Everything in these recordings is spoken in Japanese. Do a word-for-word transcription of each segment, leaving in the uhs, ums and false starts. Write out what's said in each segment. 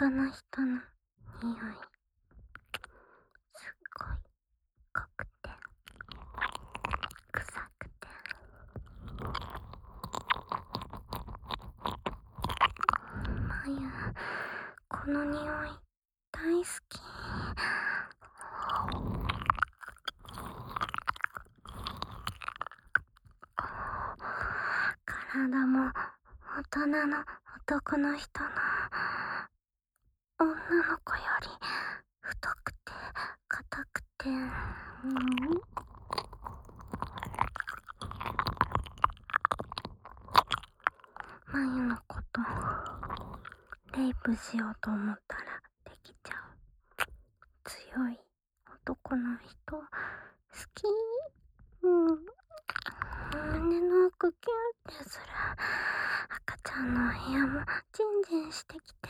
男の人の匂い、すっごい濃くて臭くて、まゆ、この匂い大好き。体も大人の男の人の女の子より太くて硬くて、うん、まゆのことレイプしようと思ったらできちゃう強い男の人好き。うん、胸の奥キュンってする赤ちゃんの部屋もジンジンしてきて、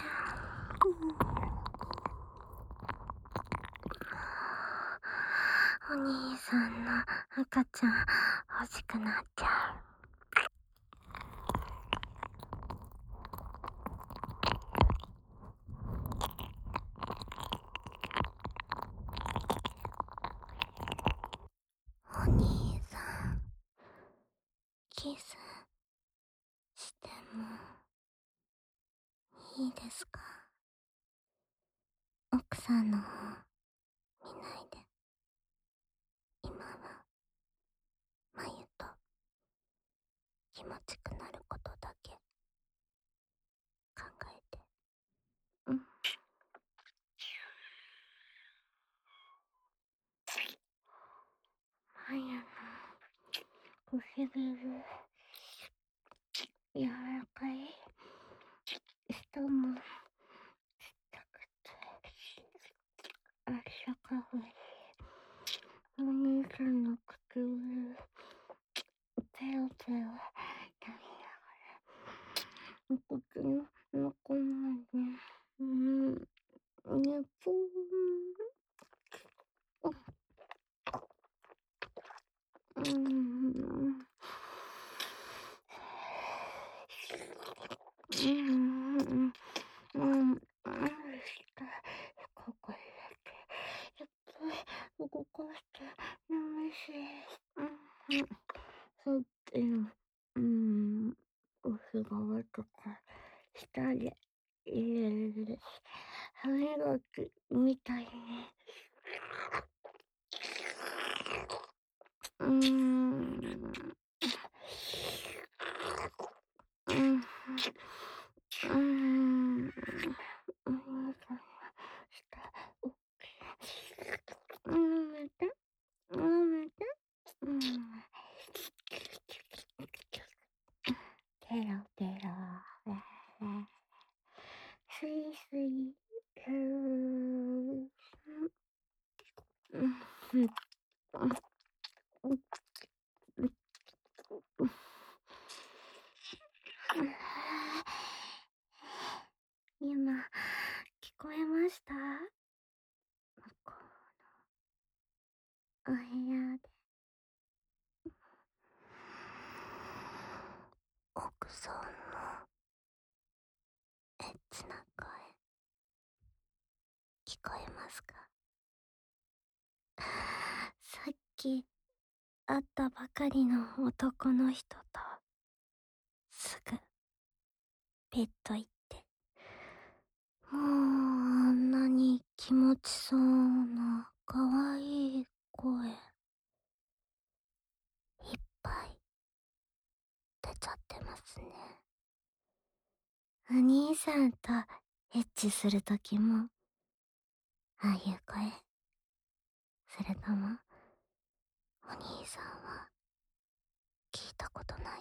うん、お兄さんの赤ちゃん欲しくなっちゃう。お兄さん、キスしてもいいですか？奥さんの方見ないで。今はまゆと気持ちくなることだけ考えて。うん。まゆの唇柔らかい舌もちっちゃくてあったかくて、お兄さんの唇ペロペロ食べながら口の中まで、うん、ねぽーん、うん、うん、うん、ここ入れて、やっぱり動かして眠いし、うん、さっきの、うん、後側とか下で入れる歯磨きみたいに、うーん、うん、うん、お兄さんが下大きい、舐めて、舐めて、うん、ペロペロ、スイスイ、うーん、うん、今、聞こえました？向こうのお部屋で奥さんのエッチな声聞こえますか？さっき会ったばかりの男の人とすぐベッド行って、もうあんなに気持ちそうな可愛い声いっぱい出ちゃってますね。お兄さんとエッチするときもああいう声？それともお兄さんは聞いたことない？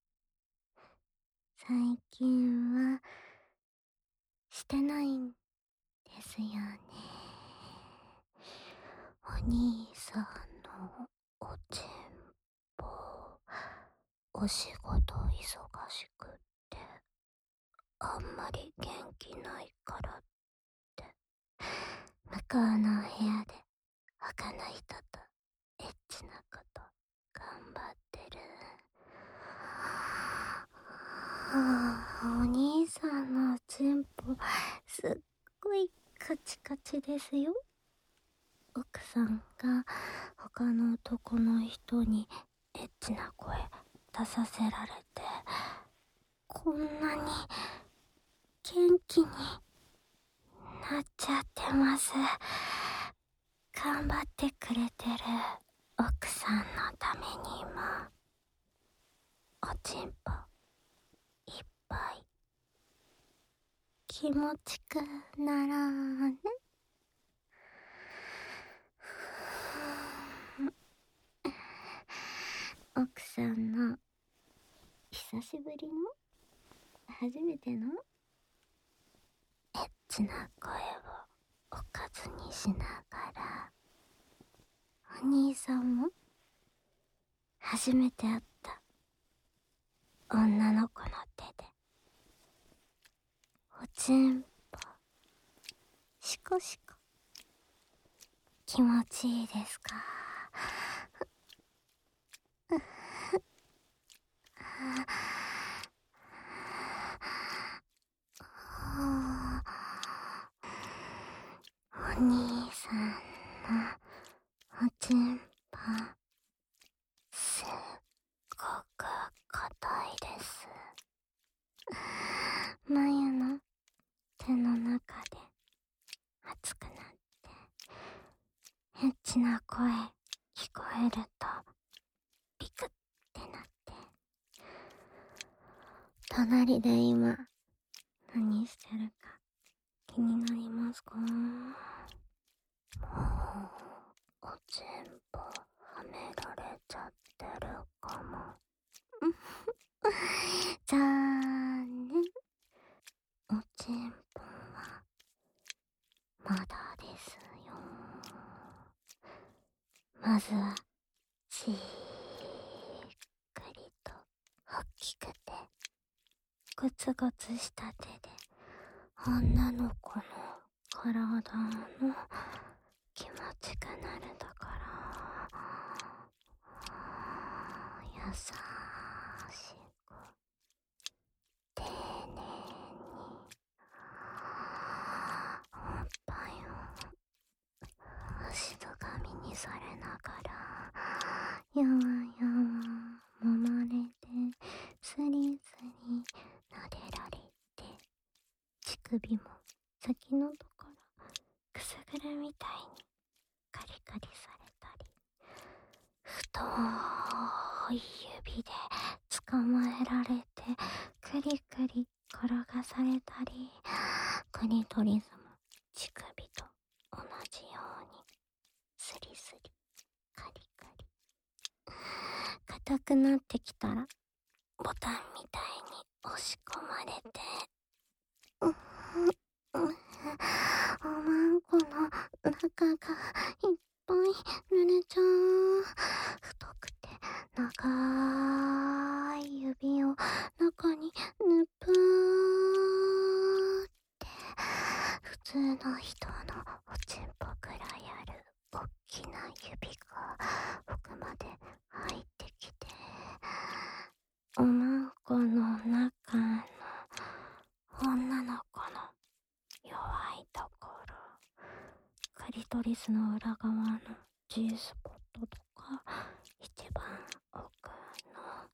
最近はしてないんですよね。お兄さんのおちんぽお仕事忙しくってあんまり元気ないからって向こうのお部屋で他の人とエッチなこと頑張ってる。はあ、お兄さんのおちんぽすっちですよ。奥さんが他の男の人にエッチな声出させられて、こんなに元気になっちゃってます。頑張ってくれてる奥さんのためにも、おちんぽいっぱい気持ちくならーね。奥さんの久しぶりの初めてのエッチな声をおかずにしながら、お兄さんも初めて会った女の子の手でおちんぽシコシコ気持ちいいですか？お兄さんのおちんぽすっごく硬いです。まゆの手の中で熱くなってエッチな声聞こえるとビクってなって、隣で今何してるか気になりますか？もうおちんぽはめられちゃってるかも。残念。おちんぽはまだですよ。まずはじーっくりと大きくてゴツゴツした手で女の子の体の気持ちくなるだから、優しく丁寧におっぱいをわしづかみにされながら、やわやわ揉まれて、スリスリ撫でられて、乳首も先のところくすぐるみたいにカリカリされたり、太い指で捕まえられてクリクリ転がされたり、クリトリスも乳首と同じようにスリスリカリカリ、硬くなってきたらボタンみたいに押し込まれて、ううん、おまんこの中がいっぱい濡れちゃう。太くて長い指を中にぬぷーって、普通の人のおちんぽくらいあるおっきな指が奥まで入ってきて、おまんこの中の女の子の弱いところ、クリトリスの裏側の G スポットとか、一番奥の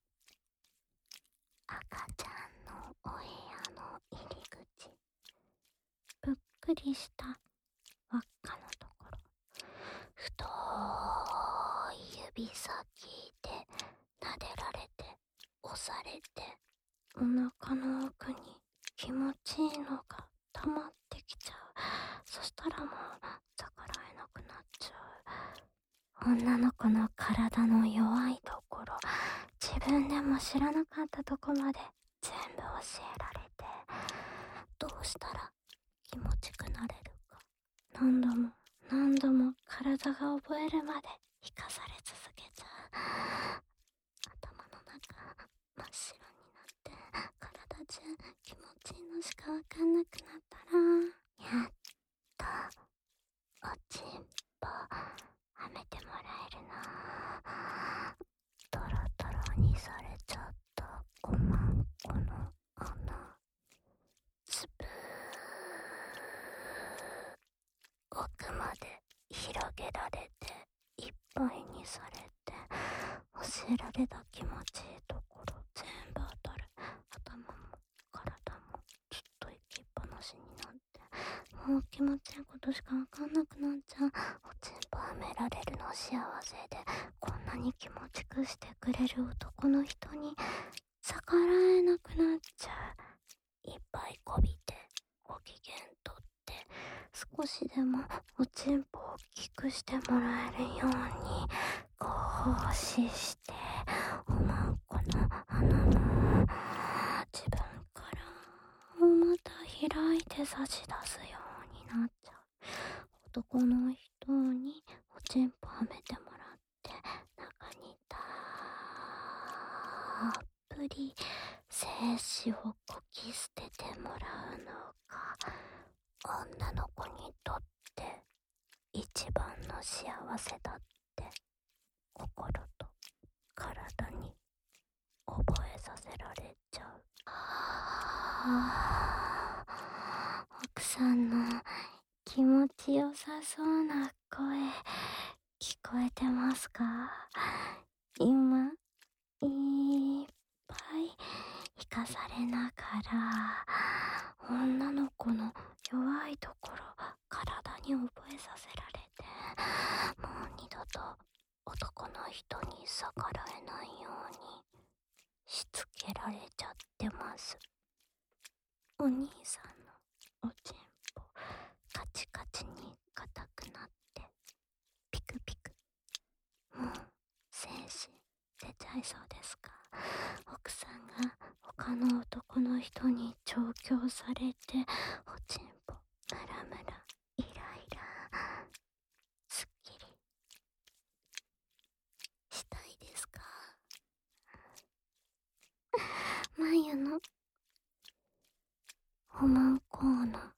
赤ちゃんのお部屋の入り口、ぷっくりした輪っかのところ、太い指先で撫でられて押されて、お腹の奥に気持ちいいのが溜まってきちゃう。そしたらもう逆らえなくなっちゃう。女の子の体の弱いところ、自分でも知らなかったとこまで全部教えられて、どうしたら気持ちくなれるか、何度も何度も体が覚えるまで生かされ続けちゃう。頭の中真っ白になって体中気持ちいいのしかわかんなくなったら、やっとおちんぽはめてもらえるな。トロトロにされちゃったおまんこの穴、スプーられていっぱいにされて、教えられた気持ちいいところ全部当たる。頭も体もずっと行きっぱなしになって、もう気持ちいいことしかわかんなくなっちゃう。おちんぽ舐められるの幸せで、こんなに気持ちくしてくれる男の人に逆らえなくなっちゃう。いっぱいこびてご機嫌とって少しでもおちんぽを大きくしてもらえるようにこうしておまんこの穴も自分からまた開いて差し出すようになっちゃう。男の人におちんぽはめてもらって中にたっぷり精子をこき捨ててもらうのが女の子にとって一番の幸せだって心と体に覚えさせられちゃう。はぁ、奥さんの気持ちよさそうな声聞こえてますか？今いっぱい生かされながら女の子の弱いところ体に覚えさせられて、もう二度と男の人に逆らえないようにしつけられちゃってます。お兄さんのおちんぽカチカチに硬くなってピクピク、もう精子出ちゃいそうですか？奥さんが他の男の人に調教されておちんぽムラムライライラすっきりしたいですか？眉のおまんこーナ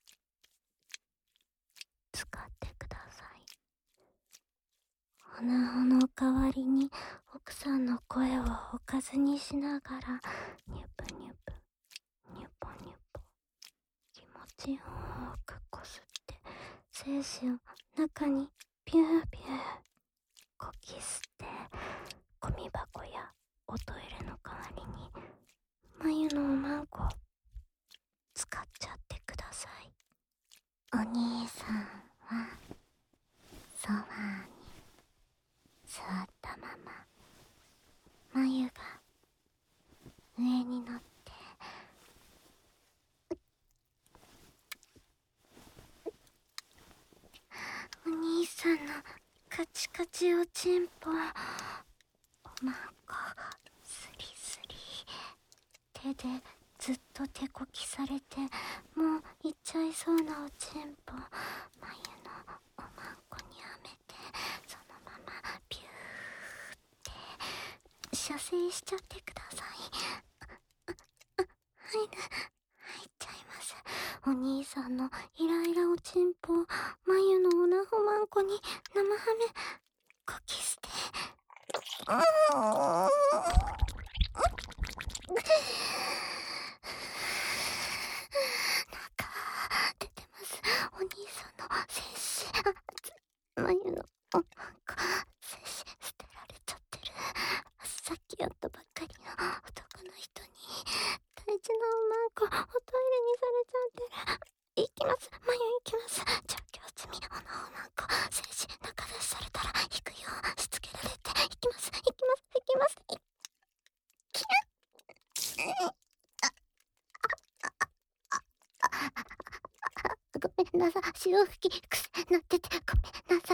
使ってください。おなほの代わりに奥さんの声をおかずにしながらニュプニュプニュポニュポ気持ちよくこすって精子を中にピューピューこき捨て、ゴミ箱やおトイレの代わりに眉のおまんこ使っちゃってください。お兄さんはソファーに座ったまま眉が上に乗ってお兄さんのカチカチおちんぽおまんこスリスリ手でずっと手こきされてもういっちゃいそうなおちんぽ眉のおまんこにはめてそのままピューって射精しちゃってください。入る入っちゃいます。お兄さんのイライラおちんぽ眉のおなほまんこに生ハメこき捨てうーん出てます。お兄さんの精子眉のおまんこ精子捨てられちゃってる。さっきやったばっかりの男の人に大事なおまんこおトイレにされちゃってる。行きます、眉行きます。調教済みおなおまんこ精子中出しされたら引くよしつけられて行きます行きます行きますいきごめんなさい、潮吹き癖なっててごめんなさい。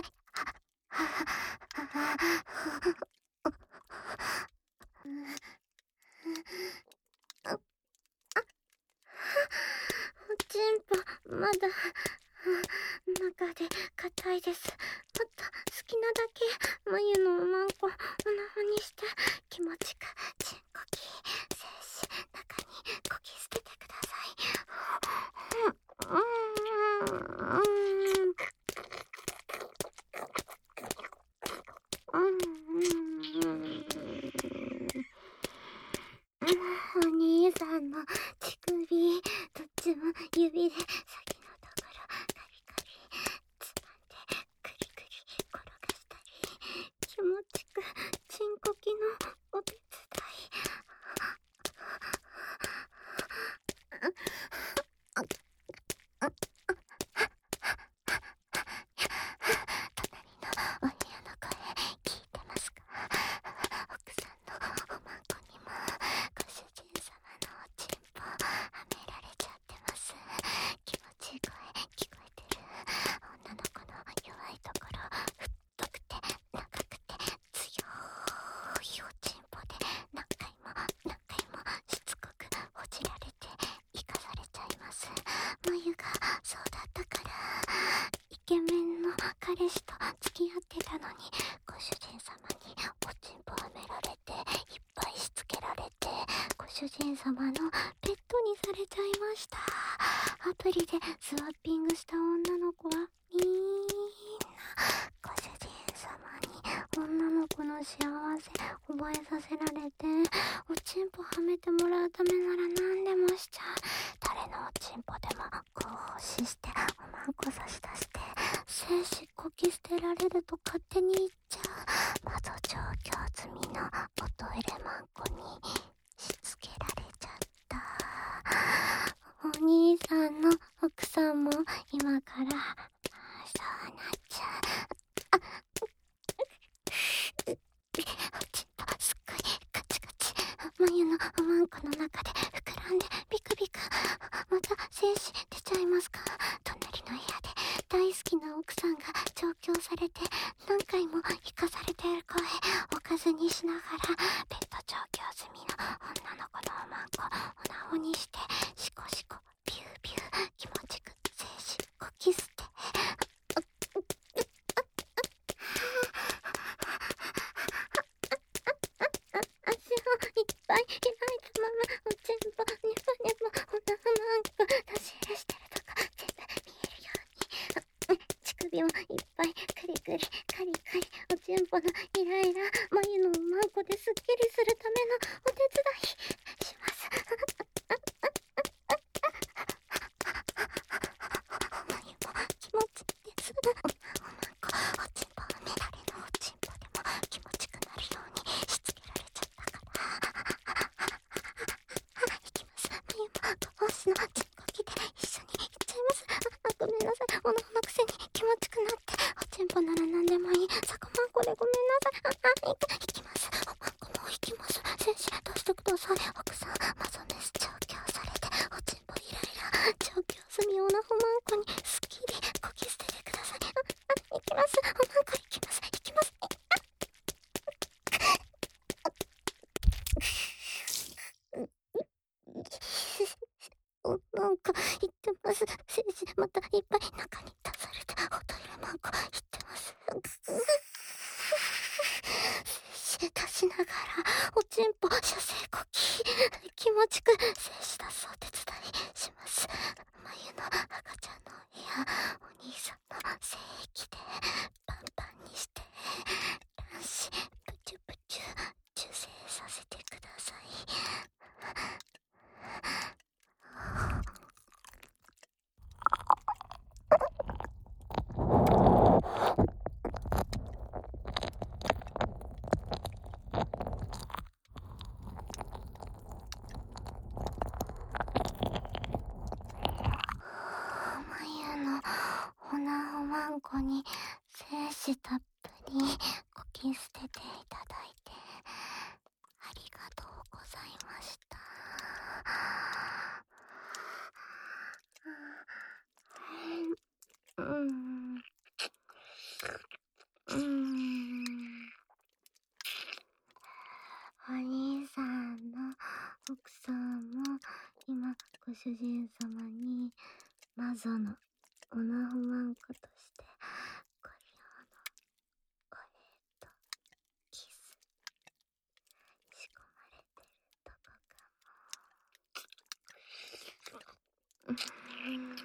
おちんぽまだ中で硬いです。もっと好きなだけ眉のおまんこおなほにして気持ちくちんこき精子中にこき捨ててください。うーんお兄さんの乳首どっちも指で先のところカリカリつまんでクリクリ転子と付き合ってたのに、ご主人様におちんぽはめられて、いっぱいしつけられて、ご主人様のペットにされちゃいました。アプリでスワッピングした女の子はみんなご主人様に女の子の幸せ覚えさせられて、おちんぽはめてもらうためなら何でもしちゃう。誰のおちんぽでもこう欲ししておまんこ差し出して、精子こき捨てられると勝手に言っちゃう。まぞ調教済みのおトイレマンコにしつけられちゃった。お兄さんの奥さんも今からそうなっちゃう。あっおちんぽすっごいカチカチ。眉のおまんこの中で膨らんでビクビク。また精子出ちゃいますか？隣の部屋で大好きな奥さんが調教されて何回も生かされてる声おかずにしながら、ペット調教済みの女の子のおまんこおなほにしてシコシコビュービュー気持ちく精子こき捨て。足をいっぱい開いたままおちんぽニボニボおなほまんこ出し入れしてるとこ全部見えるように、乳首もいっぱいクリクリカリカリ、おちんぽのイライラ眉のおまんこですっきりするためのお手伝いします。眉も気持ちいいです。おまんこおちんぽはめられのおちんぽでも気持ちくなるようにしつけられちゃったから。いきます。眉も帽子のちんこきで一緒にいっちゃいます。あ、ごめんなさい。おなほのくせに気持ちくなって。おちんぽなら何でもいい。さこまんこでごめんなさい。あ、あ、いいきます。おまんこもいきます。精子出してください。奥さん、マゾメス調教されて、おちんぽイライラ、調教済みおなほまんこにすっきりこき捨ててください。あ、あ、いきます。おまんこいきます。いきます。おなんか言ってます。精子またいっぱい中に出されて、おトイレマンコ言ってます。精子出しながらおちんぽ射精こき気持ちく精子出すお手伝いします。眉の赤ちゃんの部屋お兄さんの精液でパンパンにして卵子プチュプチュ受精させてください。眉のおなほまんこに精子たっぷりこき捨てていただいてありがとうございました。うん。うん。お兄さんの奥さんも今ご主人様にマゾのおなほまんことしてご利用のお礼とキス仕込まれてるとこかも。うん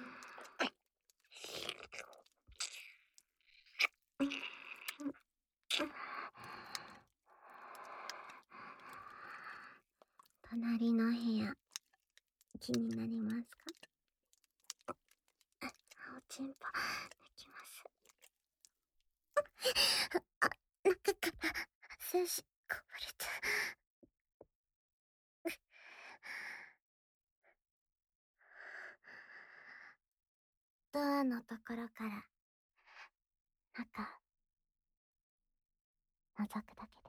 隣の部屋気になりますか？おちんぽ抜きます。あ、中から精子こぼれちゃう。ドアのところから中覗くだけ